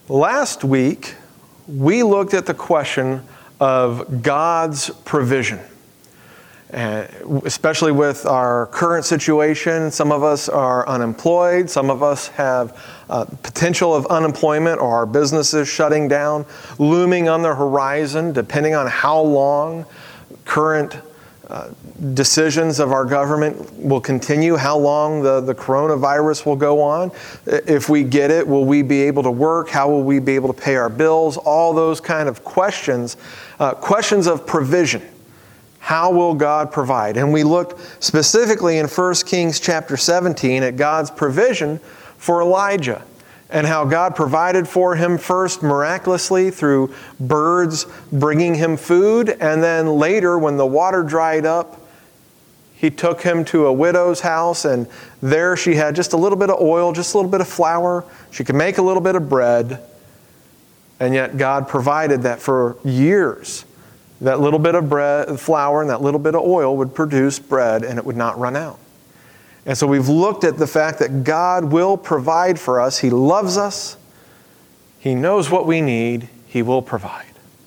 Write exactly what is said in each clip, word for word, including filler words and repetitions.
Last week, we looked at the question of God's provision. Uh, especially with our current situation, some of us are unemployed, some of us have uh, potential of unemployment or our businesses shutting down, looming on the horizon, depending on how long current uh, decisions of our government will continue, how long the, the coronavirus will go on. If we get it, will we be able to work? How will we be able to pay our bills? All those kind of questions, uh, questions of provision. How will God provide? And we looked specifically in First Kings chapter seventeen at God's provision for Elijah and how God provided for him first miraculously through birds bringing him food, and then later when the water dried up, he took him to a widow's house, and there she had just a little bit of oil, just a little bit of flour. She could make a little bit of bread, and yet God provided that for years. That little bit of bread, flour and that little bit of oil would produce bread, and it would not run out. And so we've looked at the fact that God will provide for us. He loves us. He knows what we need. He will provide.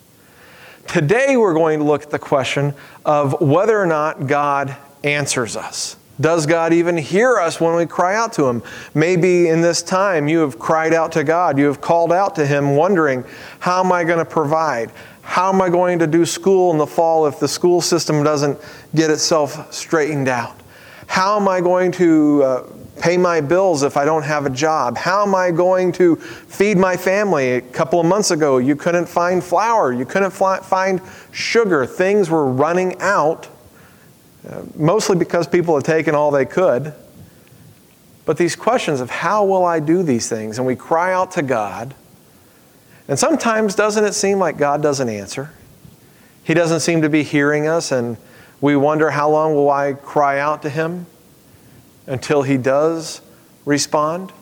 Today we're going to look at the question of whether or not God answers us. Does God even hear us when we cry out to Him? Maybe in this time you have cried out to God. You have called out to Him wondering, how am I going to provide? How am I going to do school in the fall if the school system doesn't get itself straightened out? How am I going to uh, pay my bills if I don't have a job? How am I going to feed my family? A couple of months ago, you couldn't find flour. You couldn't fly, find sugar. Things were running out, uh, mostly because people had taken all they could. But these questions of how will I do these things? And we cry out to God. And sometimes doesn't it seem like God doesn't answer? He doesn't seem to be hearing us, and we wonder, how long will I cry out to Him until He does respond?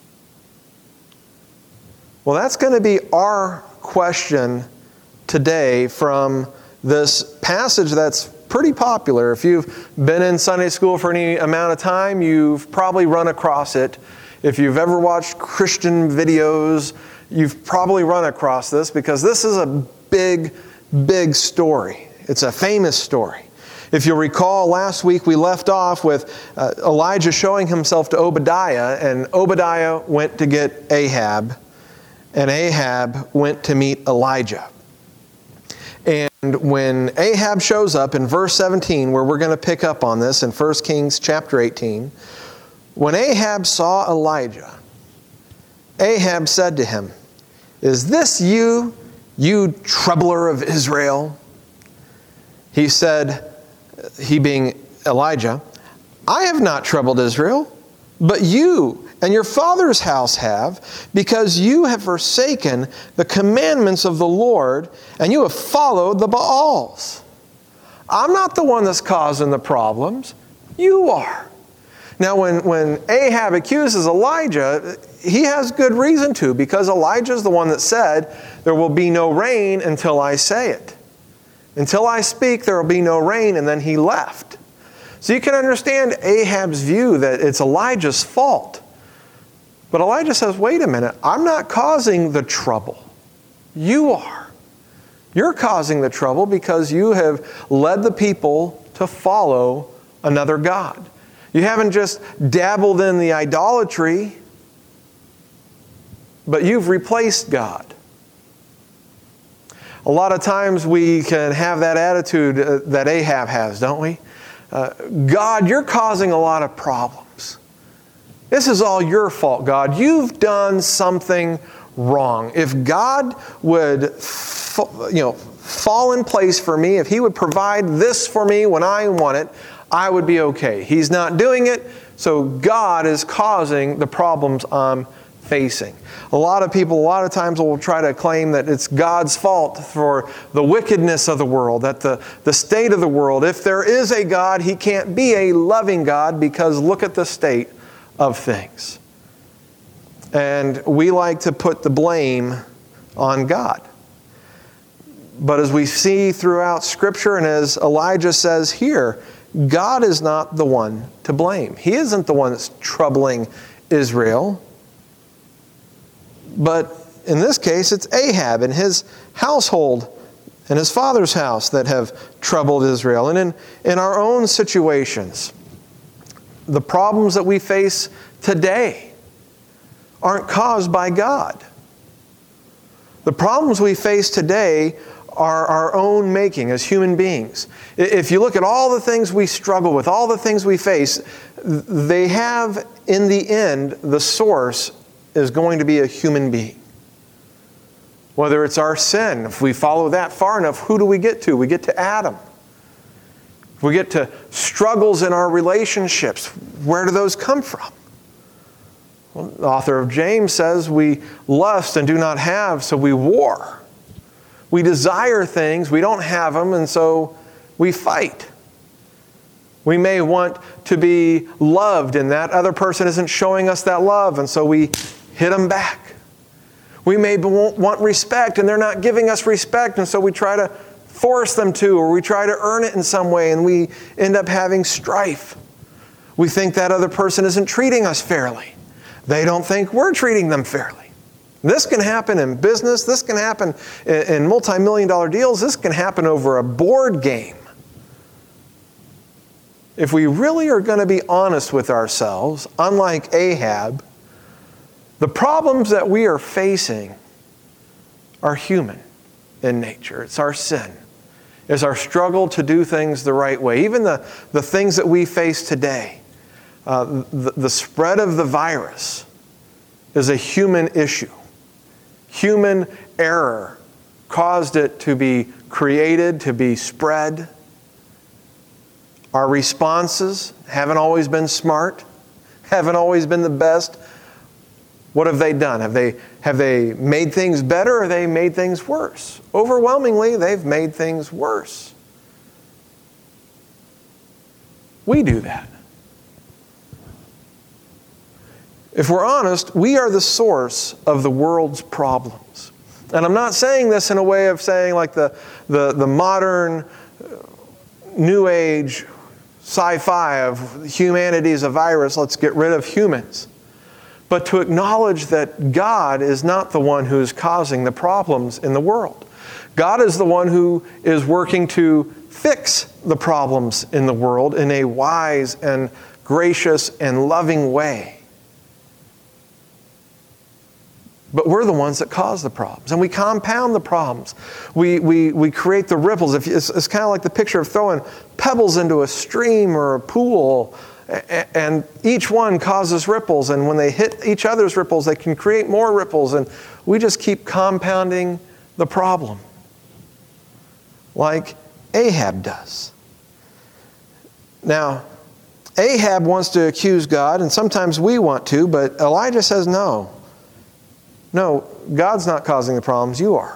Well, that's going to be our question today from this passage that's pretty popular. If you've been in Sunday school for any amount of time, you've probably run across it. If you've ever watched Christian videos, you've probably run across this because this is a big, big story. It's a famous story. If you'll recall, last week we left off with uh, Elijah showing himself to Obadiah, and Obadiah went to get Ahab, and Ahab went to meet Elijah. And when Ahab shows up in verse seventeen, where we're going to pick up on this in First Kings chapter eighteen, when Ahab saw Elijah, Ahab said to him, "Is this you, you troubler of Israel?" He said, he being Elijah, "I have not troubled Israel, but you and your father's house have, because you have forsaken the commandments of the Lord, and you have followed the Baals. I'm not the one that's causing the problems. You are." Now, when, when Ahab accuses Elijah, he has good reason to, because Elijah's the one that said, "There will be no rain until I say it. Until I speak, there will be no rain," and then he left. So you can understand Ahab's view that it's Elijah's fault. But Elijah says, wait a minute, I'm not causing the trouble. You are. You're causing the trouble because you have led the people to follow another god. You haven't just dabbled in the idolatry, but you've replaced God. A lot of times we can have that attitude uh, that Ahab has, don't we? Uh, God, you're causing a lot of problems. This is all your fault, God. You've done something wrong. If God would, you know, fall in place for me, if He would provide this for me when I want it, I would be okay. He's not doing it, so God is causing the problems I'm facing. A lot of people, a lot of times will try to claim that it's God's fault for the wickedness of the world, that the, the state of the world, if there is a God, He can't be a loving God because look at the state of things. And we like to put the blame on God. But as we see throughout Scripture, and as Elijah says here, God is not the one to blame. He isn't the one that's troubling Israel. But in this case, it's Ahab and his household and his father's house that have troubled Israel. And in, in our own situations, the problems that we face today aren't caused by God. The problems we face today are our own making as human beings. If you look at all the things we struggle with, all the things we face, they have, in the end, the source is going to be a human being. Whether it's our sin, if we follow that far enough, who do we get to? We get to Adam. If we get to struggles in our relationships, where do those come from? Well, the author of James says we lust and do not have, so we war. We desire things, we don't have them, and so we fight. We may want to be loved, and that other person isn't showing us that love, and so we hit them back. We may want respect, and they're not giving us respect, and so we try to force them to, or we try to earn it in some way, and we end up having strife. We think that other person isn't treating us fairly. They don't think we're treating them fairly. This can happen in business. This can happen in multi-million dollar deals. This can happen over a board game. If we really are going to be honest with ourselves, unlike Ahab, the problems that we are facing are human in nature. It's our sin. It's our struggle to do things the right way. Even the, the things that we face today, uh, the, the spread of the virus is a human issue. Human error caused it to be created, to be spread. Our responses haven't always been smart, haven't always been the best. What have they done? Have they, have they made things better, or have they made things worse? Overwhelmingly, they've made things worse. We do that. If we're honest, we are the source of the world's problems. And I'm not saying this in a way of saying like the, the, the modern, new age sci-fi of humanity is a virus, let's get rid of humans. But to acknowledge that God is not the one who is causing the problems in the world. God is the one who is working to fix the problems in the world in a wise and gracious and loving way. But we're the ones that cause the problems. And we compound the problems. We, we, we create the ripples. If it's, it's kind of like the picture of throwing pebbles into a stream or a pool. And each one causes ripples. And when they hit each other's ripples, they can create more ripples. And we just keep compounding the problem. Like Ahab does. Now, Ahab wants to accuse God, and sometimes we want to, but Elijah says no. No, God's not causing the problems, you are.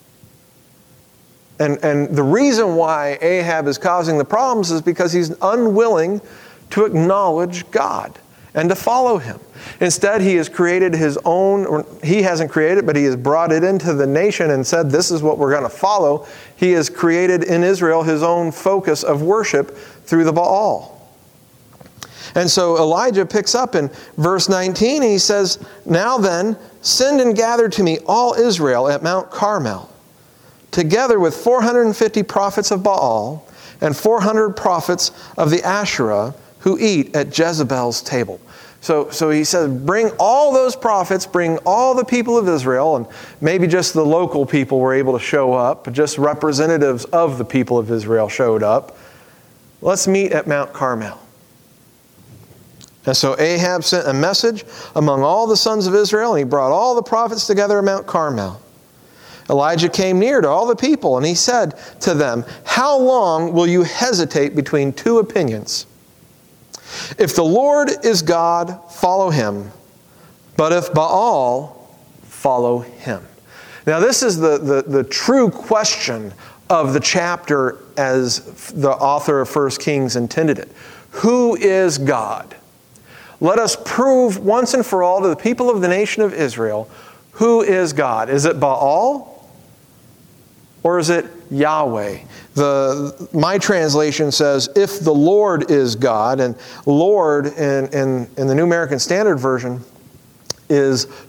And, and the reason why Ahab is causing the problems is because he's unwilling to acknowledge God and to follow Him. Instead, he has created his own, or he hasn't created, but he has brought it into the nation and said, this is what we're going to follow. He has created in Israel his own focus of worship through the Baal. And so Elijah picks up in verse nineteen, and he says, now then, send and gather to me all Israel at Mount Carmel, together with four hundred fifty prophets of Baal and four hundred prophets of the Asherah who eat at Jezebel's table. So, so he says, bring all those prophets, bring all the people of Israel, and maybe just the local people were able to show up, just representatives of the people of Israel showed up. Let's meet at Mount Carmel. And so Ahab sent a message among all the sons of Israel, and he brought all the prophets together at Mount Carmel. Elijah came near to all the people, and he said to them, how long will you hesitate between two opinions? If the Lord is God, follow Him. But if Baal, follow him. Now this is the, the, the true question of the chapter as the author of First Kings intended it. Who is God? Let us prove once and for all to the people of the nation of Israel, who is God? Is it Baal? Or is it Yahweh? The, my translation says, if the Lord is God, and Lord in, in, in the New American Standard Version is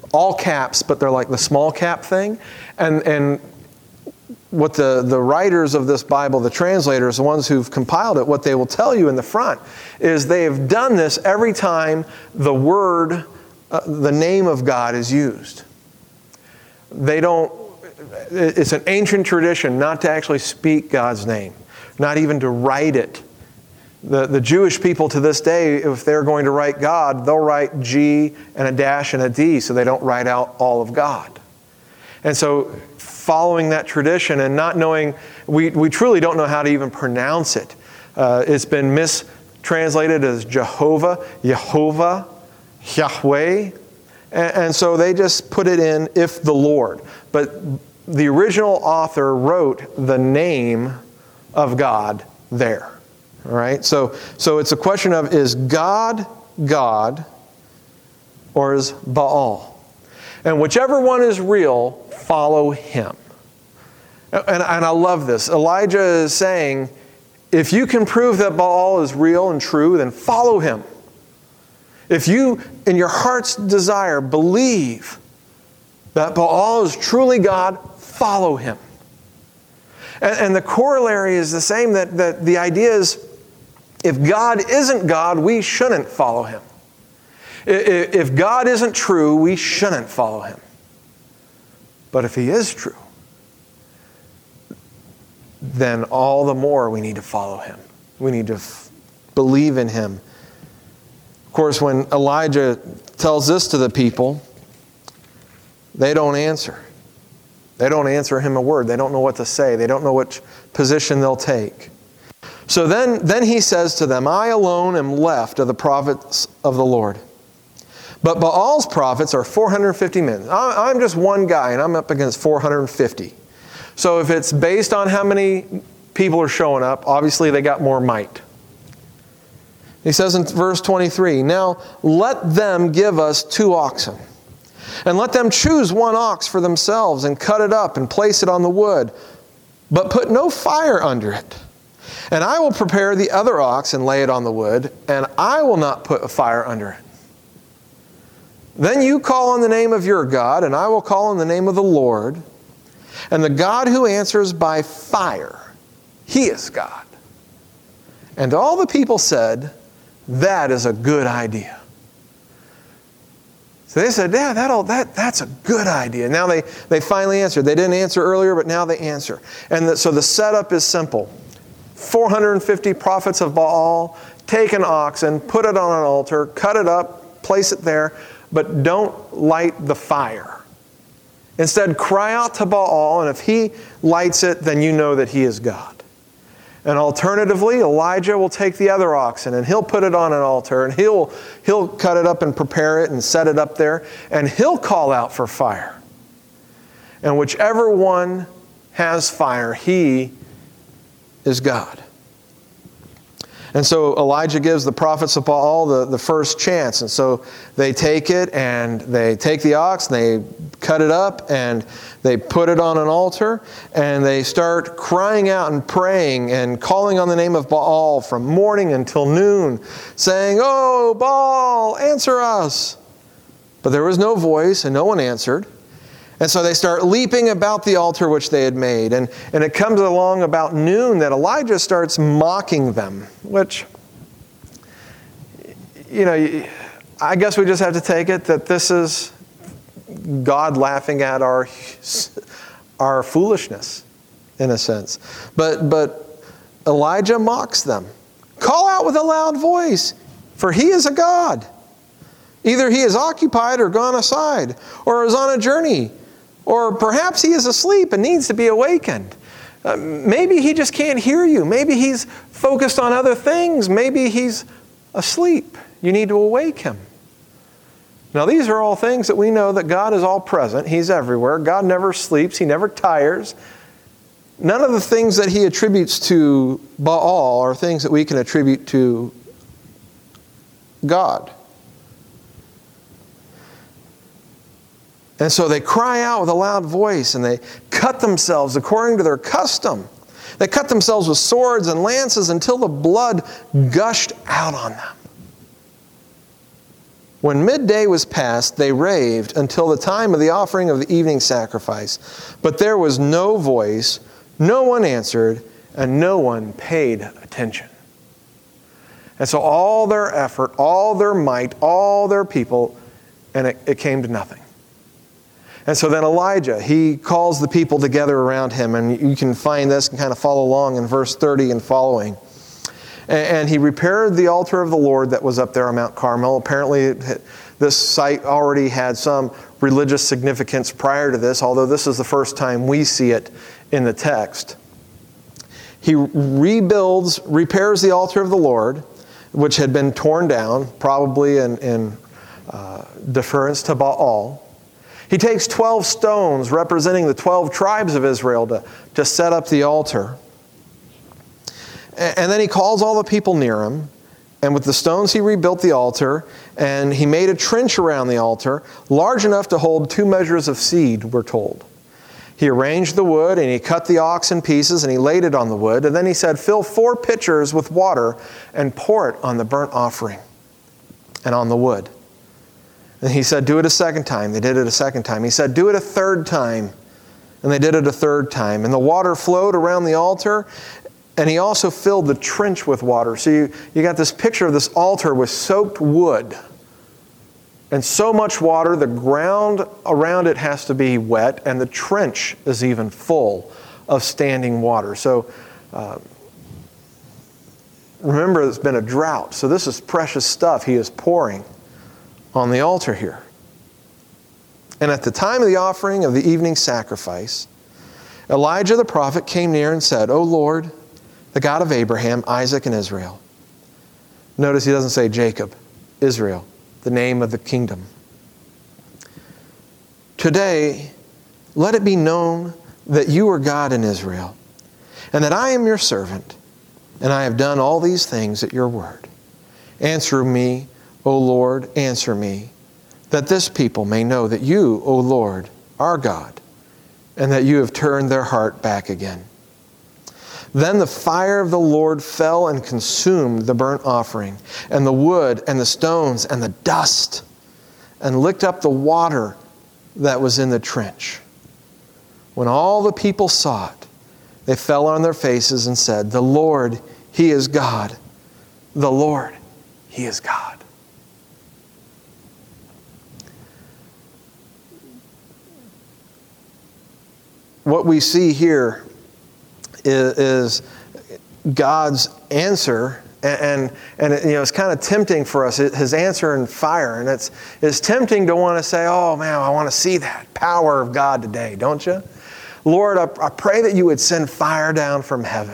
all caps, but they're like the small cap thing. And and what the, the writers of this Bible, the translators, the ones who've compiled it, what they will tell you in the front is they have done this every time the word, uh, the name of God is used. They don't, it's an ancient tradition not to actually speak God's name, not even to write it. The, the Jewish people to this day, if they're going to write God, they'll write G and a dash and a D so they don't write out all of God. And so following that tradition and not knowing, we, we truly don't know how to even pronounce it. Uh, it's been mistranslated as Jehovah, Yehovah, Yahweh. And, and so they just put it in, if the Lord. But the original author wrote the name of God there. All right? So, so it's a question of, is God God or is Baal? And whichever one is real, follow him. And, and I love this. Elijah is saying, if you can prove that Baal is real and true, then follow him. If you, in your heart's desire, believe that Baal is truly God, follow him. And, and the corollary is the same, that, that the idea is, if God isn't God, we shouldn't follow him. If God isn't true, we shouldn't follow him. But if he is true, then all the more we need to follow him. We need to f- believe in him. Of course, when Elijah tells this to the people, they don't answer. They don't answer him a word. They don't know what to say. They don't know which position they'll take. So then, then he says to them, I alone am left of the prophets of the Lord. But Baal's prophets are four hundred fifty men. I'm just one guy, and I'm up against four hundred fifty. So if it's based on how many people are showing up, obviously they got more might. He says in verse twenty-three, now let them give us two oxen, and let them choose one ox for themselves, and cut it up, and place it on the wood, but put no fire under it. And I will prepare the other ox, and lay it on the wood, and I will not put a fire under it. Then you call on the name of your God, and I will call on the name of the Lord. And the God who answers by fire, he is God. And all the people said, that is a good idea. So they said, yeah, that'll, that, that's a good idea. Now they, they finally answered. They didn't answer earlier, but now they answer. And the, so the setup is simple. four hundred fifty prophets of Baal, take an oxen, put it on an altar, cut it up, place it there, but don't light the fire. Instead, cry out to Baal, and if he lights it, then you know that he is God. And alternatively, Elijah will take the other oxen, and he'll put it on an altar, and he'll, he'll cut it up and prepare it and set it up there, and he'll call out for fire. And whichever one has fire, he is God. And so Elijah gives the prophets of Baal the, the first chance. And so they take it, and they take the ox, and they cut it up, and they put it on an altar, and they start crying out and praying and calling on the name of Baal from morning until noon, saying, oh, Baal, answer us. But there was no voice, and no one answered. And so they start leaping about the altar which they had made. And, and it comes along about noon that Elijah starts mocking them, which, you know, I guess we just have to take it that this is God laughing at our, our foolishness, in a sense. But, but Elijah mocks them. Call out with a loud voice, for he is a God. Either he is occupied or gone aside, or is on a journey. Or perhaps he is asleep and needs to be awakened. Uh, maybe he just can't hear you. Maybe he's focused on other things. Maybe he's asleep. You need to awake him. Now, these are all things that we know that God is all present. He's everywhere. God never sleeps. He never tires. None of the things that he attributes to Baal are things that we can attribute to God. And so they cry out with a loud voice, and they cut themselves according to their custom. They cut themselves with swords and lances until the blood gushed out on them. When midday was past, they raved until the time of the offering of the evening sacrifice. But there was no voice, no one answered, and no one paid attention. And so all their effort, all their might, all their people, and it, it came to nothing. And so then Elijah, he calls the people together around him, and you can find this and kind of follow along in verse thirty and following. And he repaired the altar of the Lord that was up there on Mount Carmel. Apparently, this site already had some religious significance prior to this, although this is the first time we see it in the text. He rebuilds, repairs the altar of the Lord, which had been torn down, probably in, in uh, deference to Baal. He takes twelve stones representing the twelve tribes of Israel to, to set up the altar. And then he calls all the people near him, and with the stones he rebuilt the altar, and he made a trench around the altar, large enough to hold two measures of seed, we're told. He arranged the wood, and he cut the ox in pieces, and he laid it on the wood, and then he said, fill four pitchers with water, and pour it on the burnt offering, and on the wood. And he said, do it a second time. They did it a second time. He said, do it a third time, and they did it a third time. And the water flowed around the altar, and he also filled the trench with water. So you, you got this picture of this altar with soaked wood and so much water, the ground around it has to be wet, and the trench is even full of standing water. So uh, remember, it's been a drought. So this is precious stuff he is pouring on the altar here. And at the time of the offering of the evening sacrifice, Elijah the prophet came near and said, O Lord, the God of Abraham, Isaac, and Israel. Notice he doesn't say Jacob, Israel, the name of the kingdom. Today, let it be known that you are God in Israel, and that I am your servant, and I have done all these things at your word. Answer me, O Lord, answer me, that this people may know that you, O Lord, are God, and that you have turned their heart back again. Then the fire of the Lord fell and consumed the burnt offering, and the wood, and the stones, and the dust, and licked up the water that was in the trench. When all the people saw it, they fell on their faces and said, the Lord, He is God. The Lord, He is God. What we see here is, is God's answer, and, and, and it, you know, it's kind of tempting for us, His answer in fire. And it's, it's tempting to want to say, oh man, I want to see that power of God today, don't you? Lord, I, I pray that you would send fire down from heaven.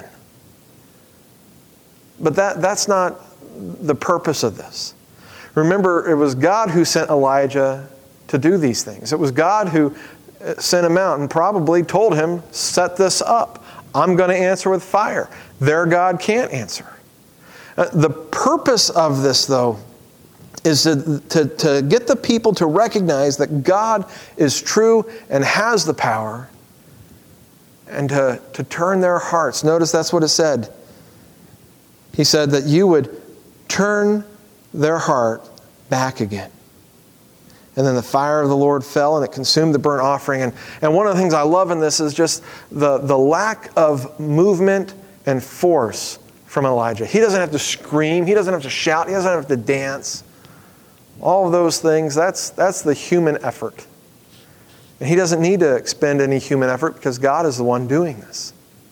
But that, that's not the purpose of this. Remember, it was God who sent Elijah to do these things. It was God who sent him out and probably told him, set this up. I'm going to answer with fire. Their God can't answer. Uh, the purpose of this, though, is to, to, to get the people to recognize that God is true and has the power, and to, to turn their hearts. Notice that's what it said. He said that you would turn their heart back again. And then the fire of the Lord fell and it consumed the burnt offering. And, and one of the things I love in this is just the, the lack of movement and force from Elijah. He doesn't have to scream. He doesn't have to shout. He doesn't have to dance. All of those things, that's, that's the human effort. And he doesn't need to expend any human effort because God is the one doing this.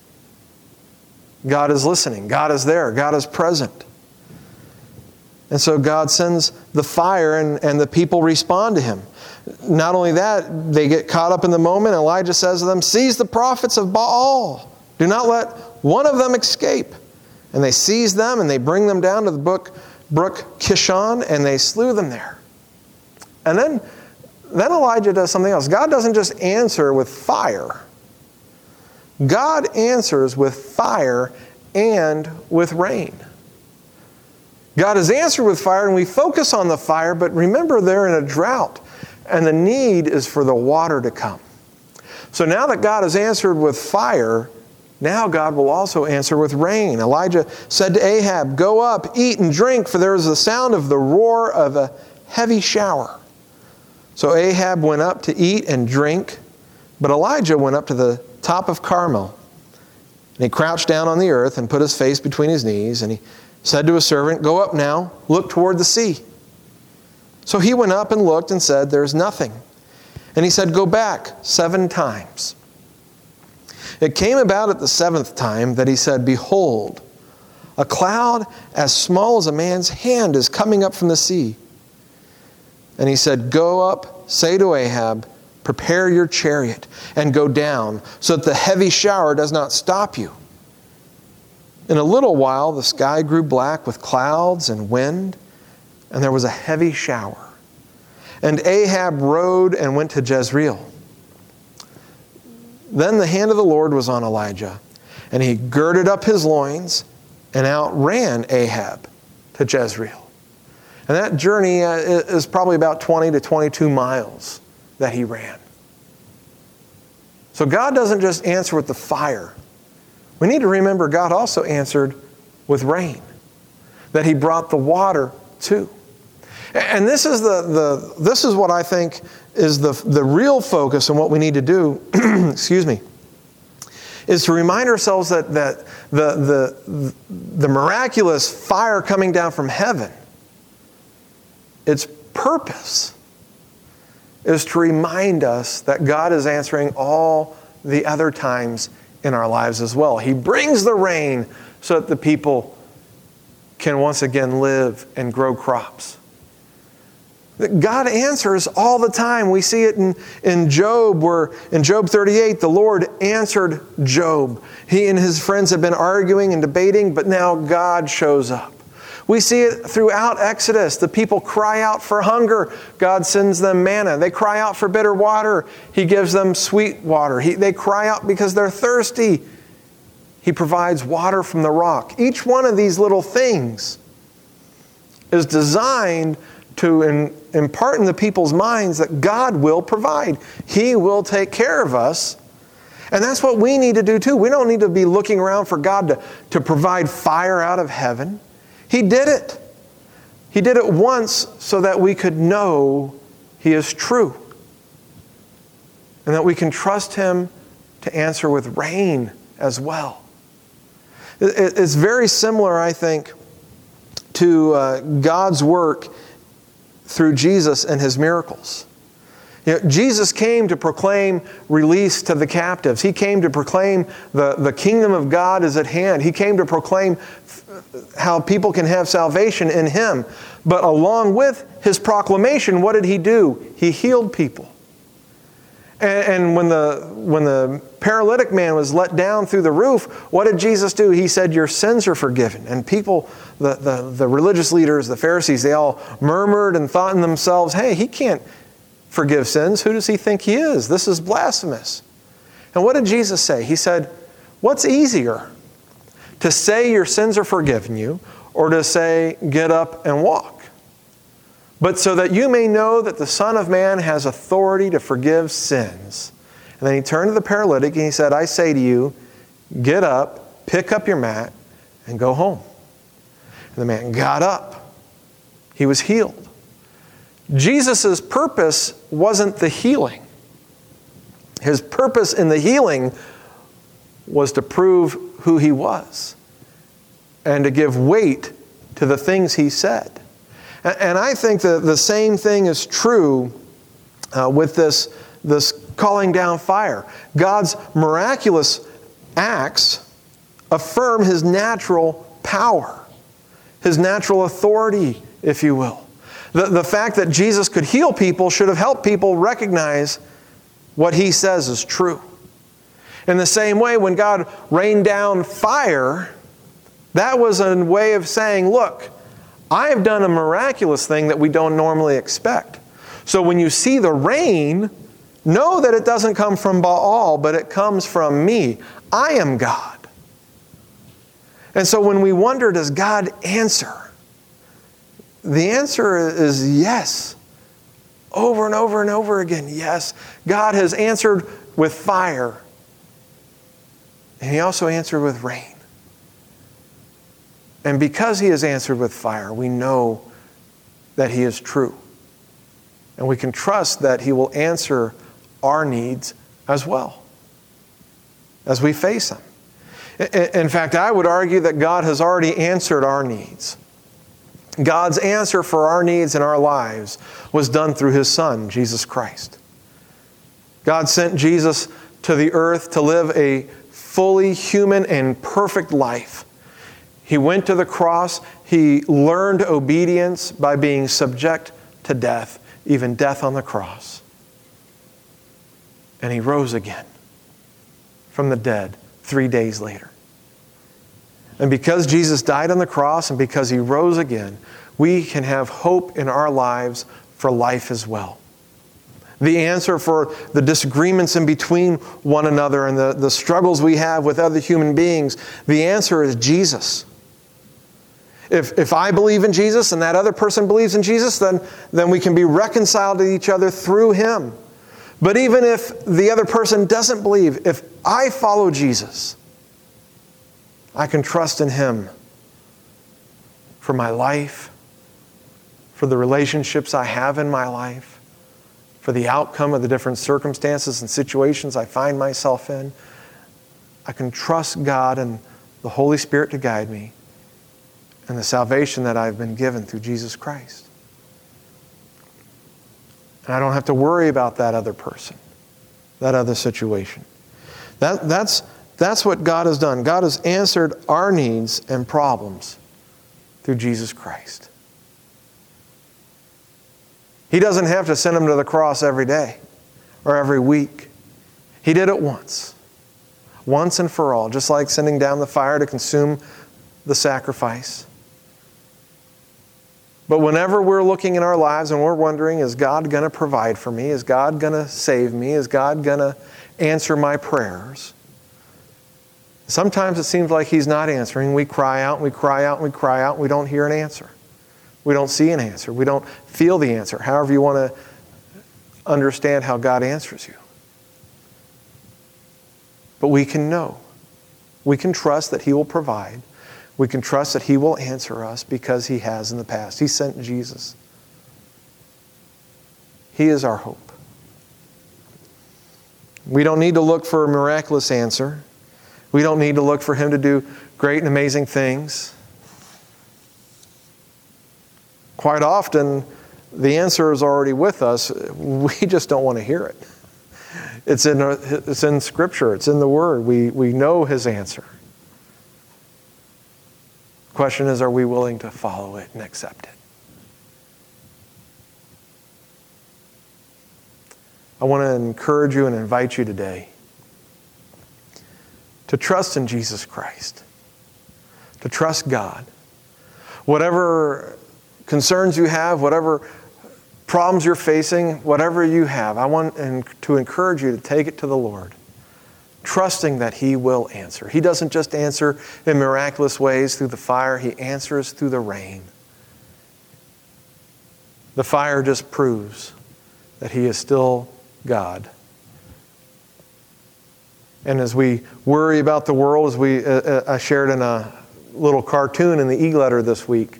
God is listening. God is there. God is present. And so God sends the fire and, and the people respond to him. Not only that, they get caught up in the moment. Elijah says to them, seize the prophets of Baal. Do not let one of them escape. And they seize them and they bring them down to the brook, brook Kishon, and they slew them there. And then, then Elijah does something else. God doesn't just answer with fire. God answers with fire and with rain. God has answered with fire, and we focus on the fire, but remember they're in a drought, and the need is for the water to come. So now that God has answered with fire, now God will also answer with rain. Elijah said to Ahab, go up, eat and drink, for there is the sound of the roar of a heavy shower. So Ahab went up to eat and drink, but Elijah went up to the top of Carmel. And he crouched down on the earth and put his face between his knees, and he said to his servant, "Go up now, look toward the sea." So he went up and looked and said, "There's nothing." And he said, "Go back seven times." It came about at the seventh time that he said, "Behold, a cloud as small as a man's hand is coming up from the sea." And he said, "Go up, say to Ahab, prepare your chariot and go down, so that the heavy shower does not stop you." In a little while, the sky grew black with clouds and wind, and there was a heavy shower. And Ahab rode and went to Jezreel. Then the hand of the Lord was on Elijah, and he girded up his loins and outran Ahab to Jezreel. And that journey is probably about twenty to twenty-two miles that he ran. So God doesn't just answer with the fire. We need to remember God also answered with rain, that he brought the water too. And this is the, the this is what I think is the, the real focus and what we need to do, excuse me, is to remind ourselves that, that the, the, the miraculous fire coming down from heaven, its purpose is to remind us that God is answering all the other times in our lives as well. He brings the rain so that the people can once again live and grow crops. God answers all the time. We see it in, in Job, where in Job thirty-eight, the Lord answered Job. He and his friends have been arguing and debating, but now God shows up. We see it throughout Exodus. The people cry out for hunger. God sends them manna. They cry out for bitter water. He gives them sweet water. He, they cry out because they're thirsty. He provides water from the rock. Each one of these little things is designed to in, impart in the people's minds that God will provide. He will take care of us. And that's what we need to do too. We don't need to be looking around for God to, to provide fire out of heaven. He did it. He did it once so that we could know He is true. And that we can trust Him to answer with rain as well. It's very similar, I think, to uh, God's work through Jesus and His miracles. You know, Jesus came to proclaim release to the captives. He came to proclaim the, the kingdom of God is at hand. He came to proclaim how people can have salvation in Him. But along with His proclamation, what did He do? He healed people. And, and when the, when the paralytic man was let down through the roof, what did Jesus do? He said, "Your sins are forgiven." And people, the, the, the religious leaders, the Pharisees, they all murmured and thought in themselves, "Hey, He can't forgive sins. Who does He think He is? This is blasphemous." And what did Jesus say? He said, "What's easier? To say your sins are forgiven you, or to say, get up and walk? But so that you may know that the Son of Man has authority to forgive sins." And then He turned to the paralytic and He said, "I say to you, get up, pick up your mat, and go home." And the man got up. He was healed. Jesus' purpose wasn't the healing. His purpose in the healing was to prove who He was and to give weight to the things He said. And I think that the same thing is true uh, with this, this calling down fire. God's miraculous acts affirm His natural power, His natural authority, if you will. The, the fact that Jesus could heal people should have helped people recognize what He says is true. In the same way, when God rained down fire, that was a way of saying, look, I have done a miraculous thing that we don't normally expect. So when you see the rain, know that it doesn't come from Baal, but it comes from me. I am God. And so when we wonder, does God answer? The answer is yes. Over and over and over again, yes. God has answered with fire. And He also answered with rain. And because He has answered with fire, we know that He is true. And we can trust that He will answer our needs as well as we face them. In fact, I would argue that God has already answered our needs. God's answer for our needs in our lives was done through His Son, Jesus Christ. God sent Jesus to the earth to live a fully human and perfect life. He went to the cross. He learned obedience by being subject to death, even death on the cross. And He rose again from the dead three days later. And because Jesus died on the cross and because He rose again, we can have hope in our lives for life as well. The answer for the disagreements in between one another and the, the struggles we have with other human beings, the answer is Jesus. If, if I believe in Jesus and that other person believes in Jesus, then, then we can be reconciled to each other through Him. But even if the other person doesn't believe, if I follow Jesus, I can trust in Him for my life, for the relationships I have in my life, for the outcome of the different circumstances and situations I find myself in. I can trust God and the Holy Spirit to guide me and the salvation that I've been given through Jesus Christ. And I don't have to worry about that other person, that other situation. That, that's, that's what God has done. God has answered our needs and problems through Jesus Christ. He doesn't have to send them to the cross every day or every week. He did it once. Once and for all. Just like sending down the fire to consume the sacrifice. But whenever we're looking in our lives and we're wondering, is God going to provide for me? Is God going to save me? Is God going to answer my prayers? Sometimes it seems like He's not answering. We cry out and we cry out and we cry out and we don't hear an answer. We don't see an answer. We don't feel the answer. However you want to understand how God answers you. But we can know. We can trust that He will provide. We can trust that He will answer us because He has in the past. He sent Jesus. He is our hope. We don't need to look for a miraculous answer. We don't need to look for Him to do great and amazing things. Quite often, the answer is already with us. We just don't want to hear it. It's in, it's in Scripture. It's in the Word. We, we know His answer. The question is, are we willing to follow it and accept it? I want to encourage you and invite you today to trust in Jesus Christ. To trust God. Whatever concerns you have, whatever problems you're facing, whatever you have, I want to encourage you to take it to the Lord, trusting that He will answer. He doesn't just answer in miraculous ways through the fire, He answers through the rain. The fire just proves that He is still God. And as we worry about the world, as we uh, I shared in a little cartoon in the e-letter this week,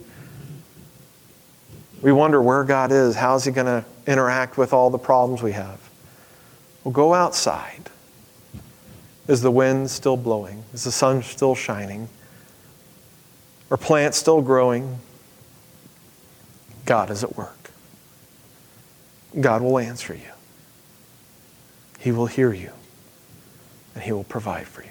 we wonder where God is. How is He going to interact with all the problems we have? Well, go outside. Is the wind still blowing? Is the sun still shining? Are plants still growing? God is at work. God will answer you. He will hear you. And He will provide for you.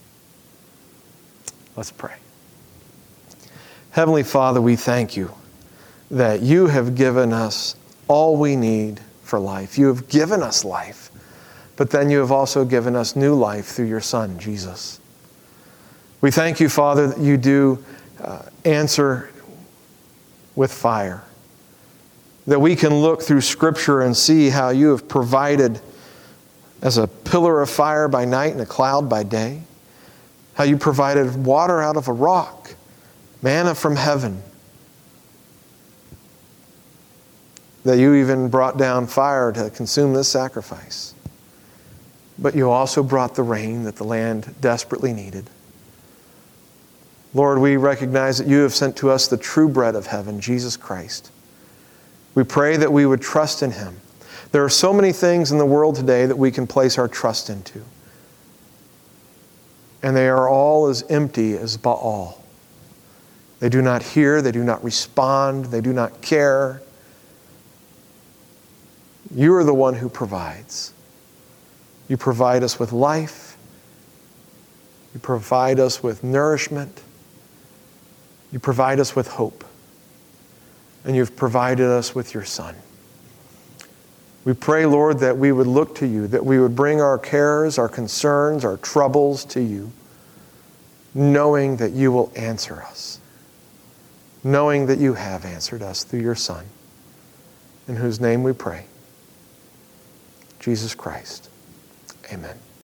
Let's pray. Heavenly Father, we thank You that You have given us all we need for life. You have given us life, but then You have also given us new life through Your Son, Jesus. We thank You, Father, that You do uh, answer with fire, that we can look through Scripture and see how You have provided as a pillar of fire by night and a cloud by day, how You provided water out of a rock, manna from heaven, that You even brought down fire to consume this sacrifice. But You also brought the rain that the land desperately needed. Lord, we recognize that You have sent to us the true bread of heaven, Jesus Christ. We pray that we would trust in him. There are so many things in the world today that we can place our trust into. And they are all as empty as Baal. They do not hear, they do not respond, they do not care. You are the one who provides. You provide us with life. You provide us with nourishment. You provide us with hope. And you've provided us with your Son. We pray, Lord, that we would look to you, that we would bring our cares, our concerns, our troubles to you, knowing that you will answer us, knowing that you have answered us through your Son, in whose name we pray, Jesus Christ. Amen.